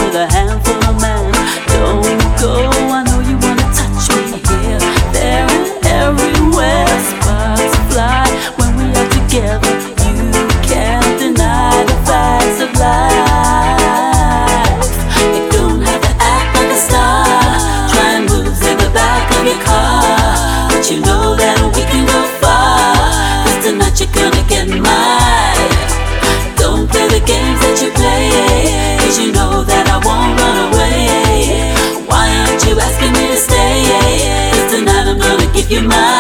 with a handful of men. Don't go, I know you wanna touch me here, there, and everywhere. Sparks fly when we are together. You can't deny the facts of life. You don't have to act like a star, trying moves in the back of your car, but you know that we can go far. 'Cause tonight you're gonna get mine. Don't play the games that you play, 'cause you know that I won't run away. Why aren't you asking me to stay? 'Cause tonight I'm gonna give you mine.